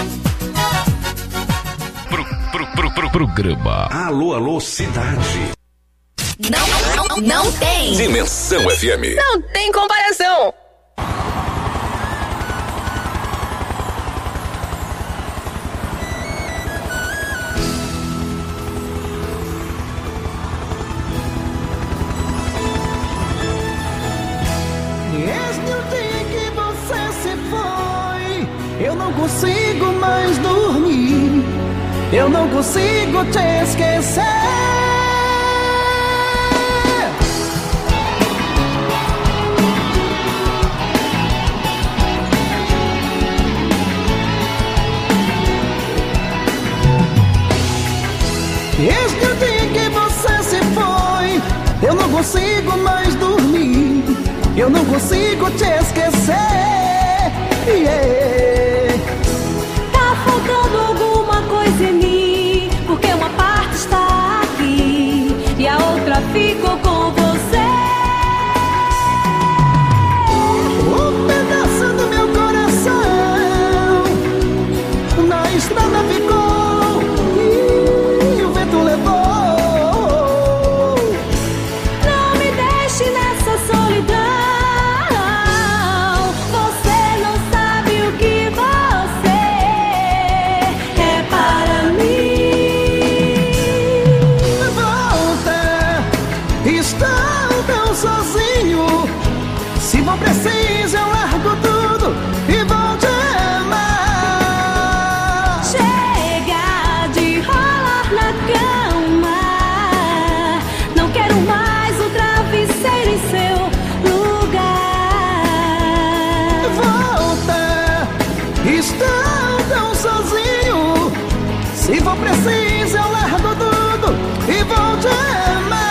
Pro, pro, pro, pro, programa Alô, Alô, Cidade. Não, não, não tem. Dimensão F M. Não tem comparação. Desde o dia que você se foi, eu não consigo mais dormir. Eu não consigo te esquecer. Desde o dia que você se foi, eu não consigo mais dormir. Eu não consigo te esquecer. Yeah. Tá faltando alguma coisa em mim, porque uma parte está aqui e a outra ficou com você. Um pedaço do meu coração na estrada ficou. Preciso, eu largo tudo e vou te amar. Chega de rolar na cama, não quero mais o travesseiro em seu lugar. Volta, estou tão sozinho. Se for preciso, eu largo tudo e vou te amar.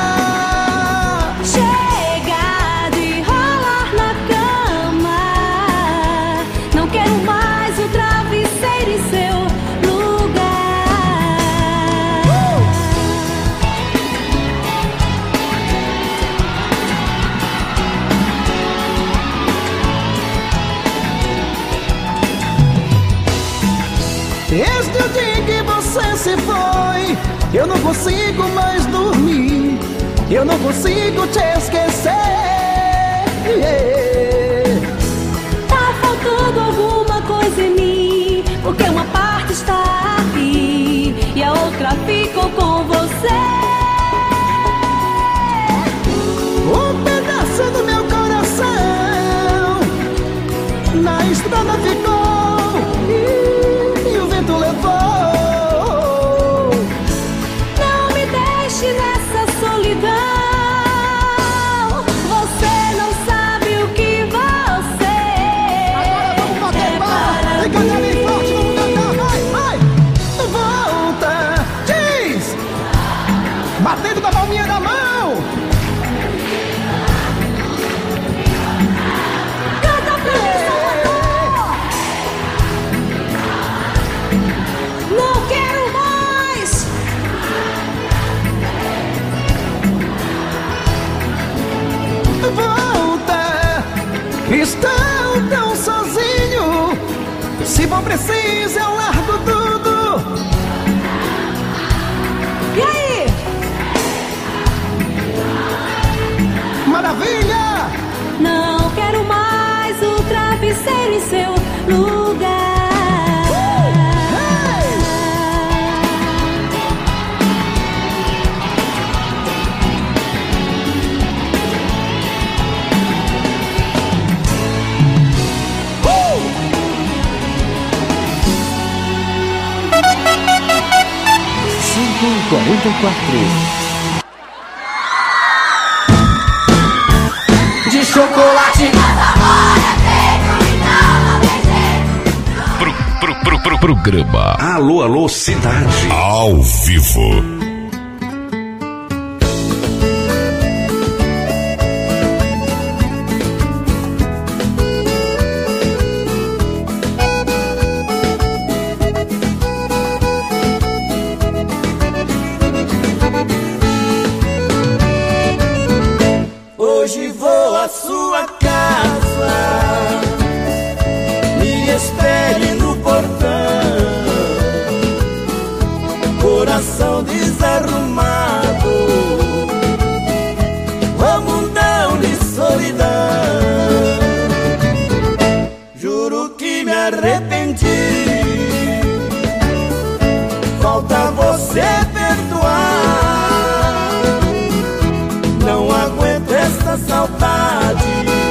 Desde o dia que você se foi, eu não consigo mais dormir. Eu não consigo te esquecer. Yeah. Tá faltando alguma coisa em mim, porque uma parte está aqui e a outra ficou com você. Um pedaço do meu coração na estrada ficou. Batendo da palminha da mão. Canta feliz, Salvador. Não quero mais. Volta, estou tão sozinho. Se for preciso, eu largo tudo. E aí? Maravilha! Não quero mais o travesseiro em seu lugar. Uh, hey! quarenta e quatro. De chocolate. Pro, pro, pro, pro, programa Alô, Alô Cidade. Ao vivo. Hoje vou à sua casa, me espere no portão, coração desarrumado, o mundão de solidão. Juro que me arrependi, falta você perdoar. Não aguento essa saudade,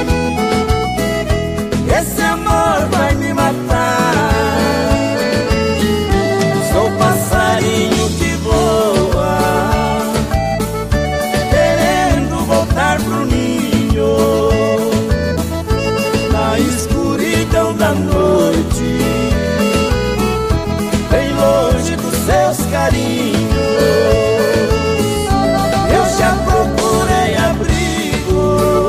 esse amor vai me matar. Sou passarinho que voa, querendo voltar pro ninho, na escuridão da noite, bem longe dos seus carinhos. Eu já procurei abrigo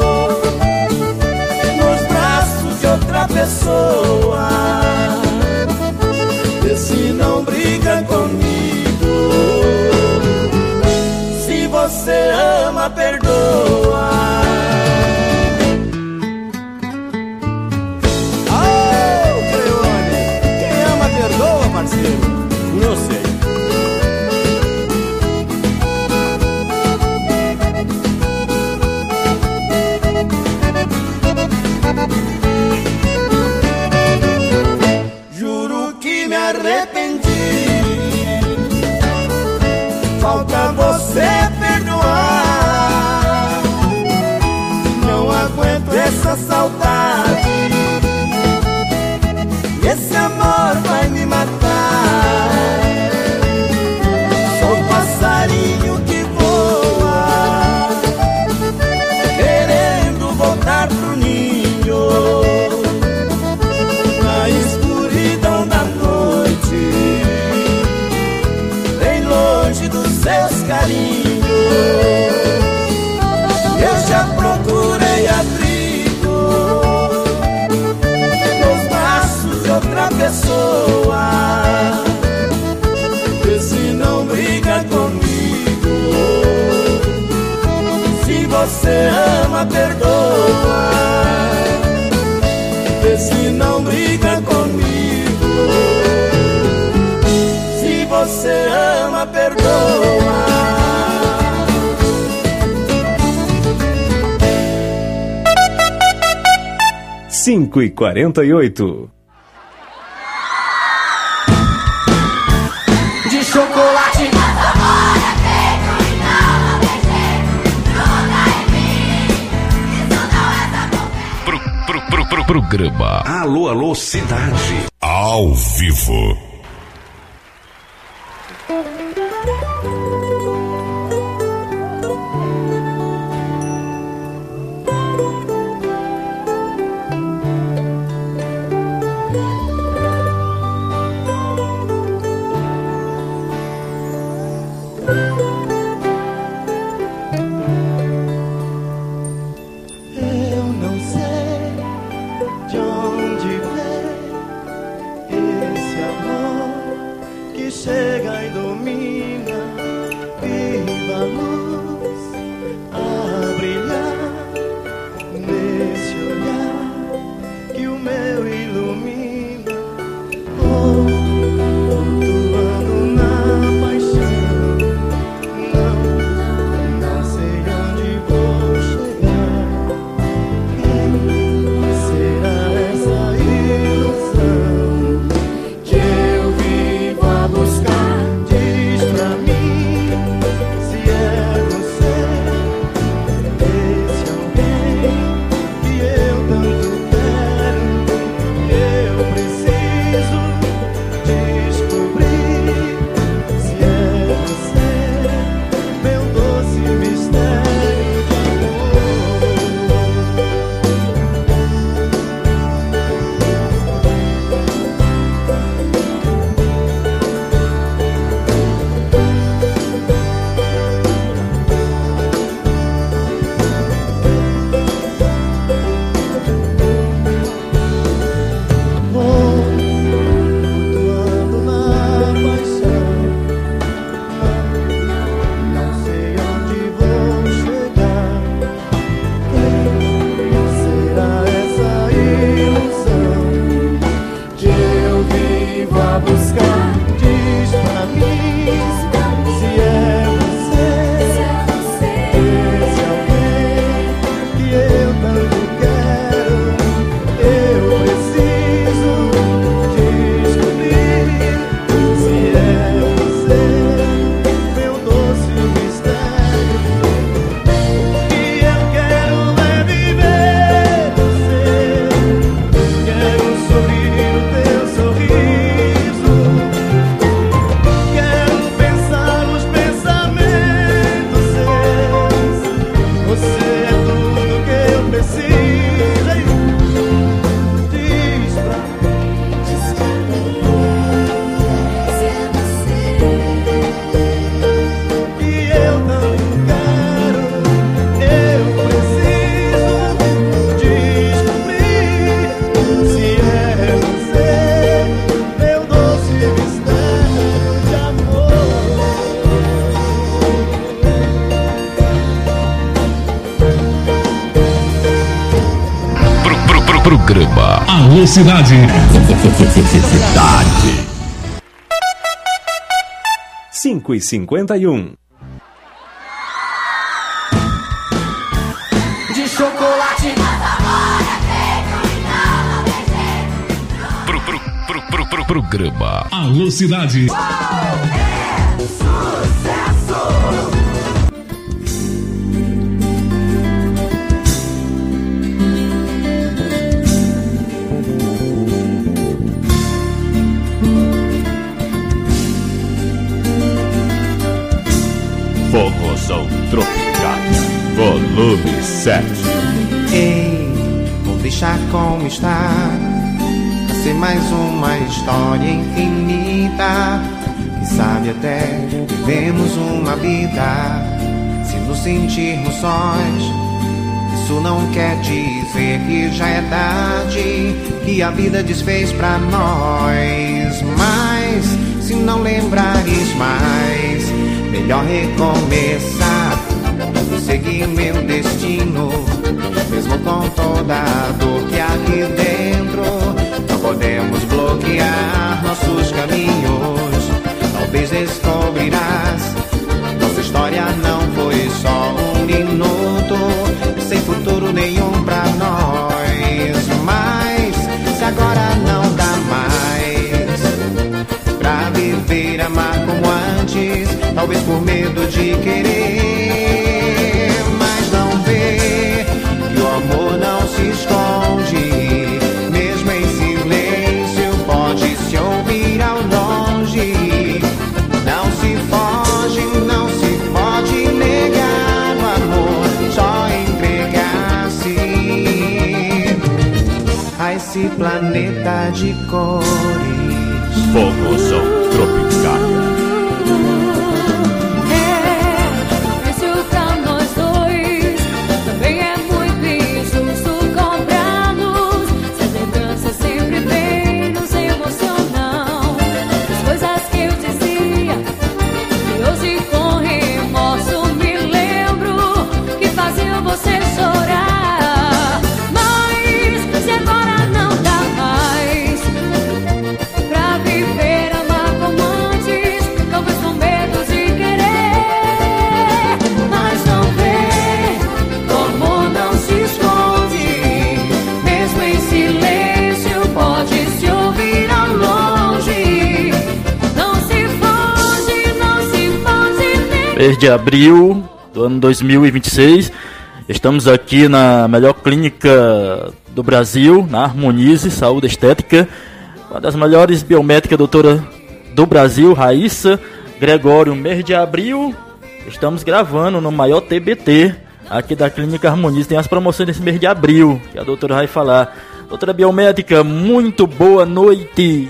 nos braços de outra pessoa. Vê se não briga comigo, se você ama, perdoa. Oh, Cleone, quem ama perdoa, parceiro. Não sei. Juro que me arrependi, falta você perdoar. Não aguento essa saudade, esse amor vai me matar. Sou um passarinho que voa, querendo voltar pro ninho, na escuridão da noite, bem longe dos seus carinhos. Eu já procurei abrigo nos braços de outra pessoa. Vê se não briga comigo, se você ama, perdoa. Vê se não briga comigo, se você ama, perdoa. cinco e quarenta e oito. De chocolate. Pro, pro, pro, pro, programa Alô, Alô Cidade. Ao vivo. Eu não sei de onde vem esse amor que chega e domina. Viva a luz a brilhar nesse olhar que o meu ilumina. Oh, flutuando na paixão, não, não sei onde vou chegar. Quem será essa ilusão que eu vivo a buscar? Diz pra Programa Alô Cidade. Cidade. cinco e cinquenta e um. De chocolate. Pro, pro, pro, pro, pro, programa Alô Cidade. Forrozão Tropicália, volume sete. Ei, vou deixar como está. Vai ser mais uma história infinita. Quem sabe até vivemos uma vida. Se nos sentirmos sós, isso não quer dizer que já é tarde, que a vida desfez pra nós. Mas se não lembrares mais, melhor recomeçar, seguir meu destino, mesmo com toda a dor que há aqui dentro. Não podemos bloquear nossos caminhos. Talvez descobrirás, nossa história não foi só um minuto, sem futuro nenhum pra nós. Mas se agora não dá mais pra viver, amar como antes, talvez por medo de querer, mas não vê que o amor não se esconde, mesmo em silêncio pode se ouvir ao longe. Não se foge, não se pode negar o amor, só entregar-se a esse planeta de cores. Forrozão Tropicália. Mês de abril do ano dois mil e vinte e seis, estamos aqui na melhor clínica do Brasil, na Harmonize Saúde Estética, uma das melhores biométricas doutora do Brasil, Raíssa Gregório. Mês de abril, estamos gravando no maior T B T aqui da clínica Harmonize. Tem as promoções desse mês de abril, que a doutora vai falar. Doutora biométrica, muito boa noite.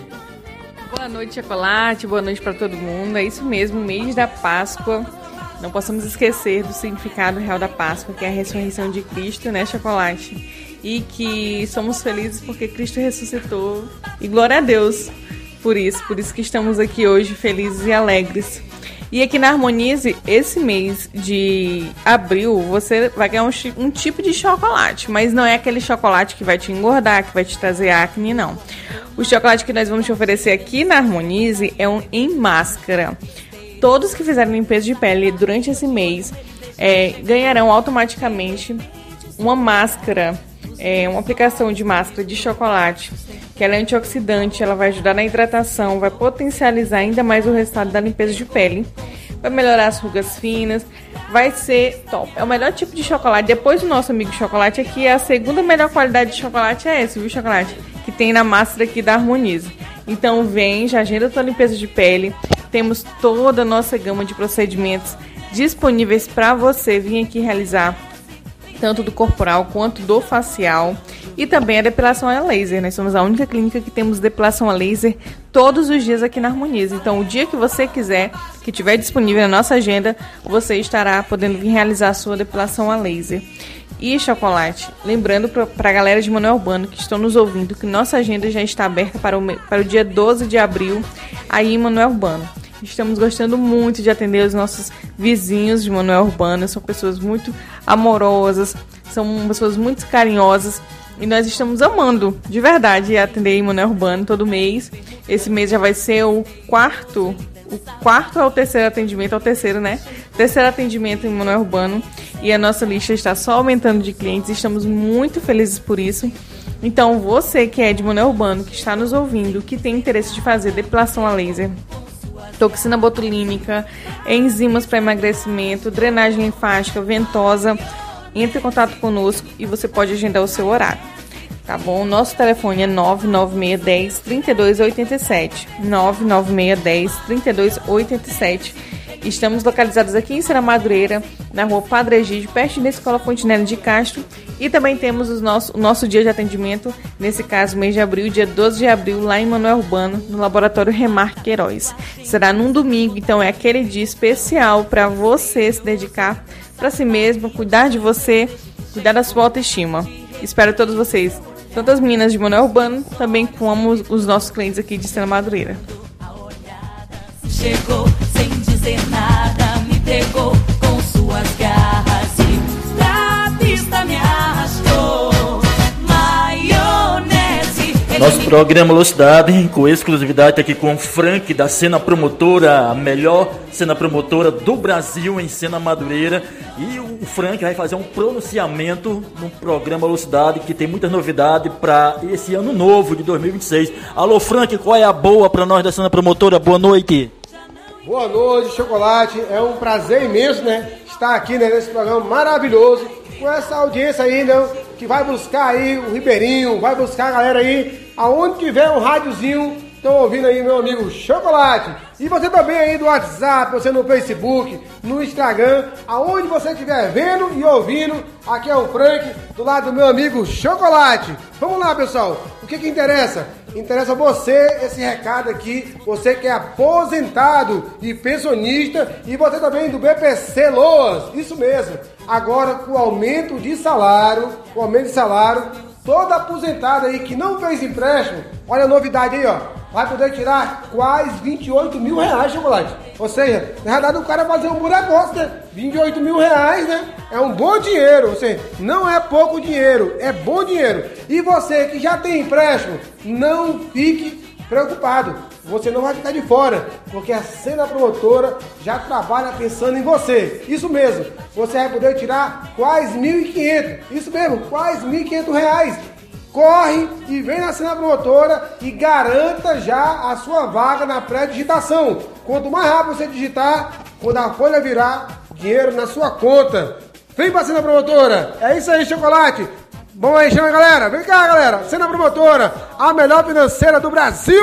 Boa noite, Chocolate, boa noite para todo mundo. É isso mesmo, mês da Páscoa. Não possamos esquecer do significado real da Páscoa, que é a ressurreição de Cristo, né, Chocolate? E que somos felizes porque Cristo ressuscitou. E glória a Deus por isso, por isso que estamos aqui hoje felizes e alegres. E aqui na Harmonize, esse mês de abril, você vai ganhar um, um tipo de chocolate, mas não é aquele chocolate que vai te engordar, que vai te trazer acne, não. O chocolate que nós vamos te oferecer aqui na Harmonize é um em máscara. Todos que fizerem limpeza de pele durante esse mês é, ganharão automaticamente uma máscara, é, uma aplicação de máscara de chocolate, que ela é antioxidante, ela vai ajudar na hidratação, vai potencializar ainda mais o resultado da limpeza de pele, vai melhorar as rugas finas, vai ser top. É o melhor tipo de chocolate. Depois do nosso amigo chocolate aqui, a segunda melhor qualidade de chocolate é esse, viu, Chocolate? Que tem na máscara aqui da Harmonize. Então vem, já agenda a tua limpeza de pele. Temos toda a nossa gama de procedimentos disponíveis para você vir aqui realizar, tanto do corporal quanto do facial. E também a depilação a laser. Nós somos a única clínica que temos depilação a laser todos os dias aqui na Harmonize. Então, o dia que você quiser, que tiver disponível na nossa agenda, você estará podendo vir realizar a sua depilação a laser. E Chocolate, lembrando para a galera de Manoel Urbano que estão nos ouvindo que nossa agenda já está aberta para o, para o dia doze de abril aí em Manoel Urbano. Estamos gostando muito de atender os nossos vizinhos de Manoel Urbano. São pessoas muito amorosas, são pessoas muito carinhosas E nós estamos amando, de verdade, atender em Manoel Urbano todo mês. Esse mês já vai ser o quarto, o quarto é o terceiro atendimento, é o terceiro, né? Terceiro atendimento em Manoel Urbano. E a nossa lista está só aumentando de clientes, estamos muito felizes por isso. Então, você que é de Manoel Urbano, que está nos ouvindo, que tem interesse de fazer depilação a laser, toxina botulínica, enzimas para emagrecimento, drenagem linfática, ventosa, entre em contato conosco e você pode agendar o seu horário, tá bom? Nosso telefone é nove nove seis um zero, três dois oito sete, nove nove seis um zero, três dois oito sete. Estamos localizados aqui em Sena Madureira, na rua Padre Egídio, perto da Escola Fontenelle de Castro. E também temos os nosso, o nosso dia de atendimento, nesse caso, mês de abril, dia doze de abril, lá em Manoel Urbano, no Laboratório Remarque Queiroz. Será num domingo, então é aquele dia especial para você se dedicar para si mesmo, cuidar de você, cuidar da sua autoestima. Espero todos vocês, tanto as meninas de Manoel Urbano, também como os nossos clientes aqui de Sena Madureira. Chegou sem dizer nada, me pegou com suas garras e pra pista me arrastou. Maionese. Nosso programa Velocidade, com exclusividade aqui com o Frank da Sena Promotora, a melhor Sena Promotora do Brasil em Sena Madureira. E o Frank vai fazer um pronunciamento no programa Velocidade, que tem muita novidade para esse ano novo de dois mil e vinte e seis. Alô, Frank, qual é a boa para nós da Sena Promotora? Boa noite. Boa noite, Chocolate. É um prazer imenso, né, estar aqui, né, nesse programa maravilhoso, com essa audiência aí, né, que vai buscar aí o Ribeirinho, vai buscar a galera aí, aonde tiver um rádiozinho, estão ouvindo aí meu amigo Chocolate. E você também aí do WhatsApp, você no Facebook, no Instagram, aonde você estiver vendo e ouvindo, aqui é o Frank, do lado do meu amigo Chocolate. Vamos lá, pessoal, o que que interessa? Interessa você esse recado aqui, você que é aposentado e pensionista, e você também do B P C Loas, isso mesmo. Agora, com o aumento de salário, com o aumento de salário, todo aposentado aí que não fez empréstimo, olha a novidade aí, ó, vai poder tirar quase vinte e oito mil reais, Chocolate. Ou seja, na verdade o cara fazer um bom negócio, né? vinte e oito mil reais, né? É um bom dinheiro, ou seja, não é pouco dinheiro, é bom dinheiro. E você que já tem empréstimo, não fique preocupado, você não vai ficar de fora, porque a Sena Promotora já trabalha pensando em você. Isso mesmo, você vai poder tirar quase mil e quinhentos, isso mesmo, quase mil e quinhentos reais. Corre e vem na Sena Promotora e garanta já a sua vaga na pré-digitação. Quanto mais rápido você digitar, quando a folha virar, dinheiro na sua conta. Vem pra Sena Promotora. É isso aí, Chocolate. Vamos aí, chama a galera. Vem cá, galera. Sena Promotora, a melhor financeira do Brasil.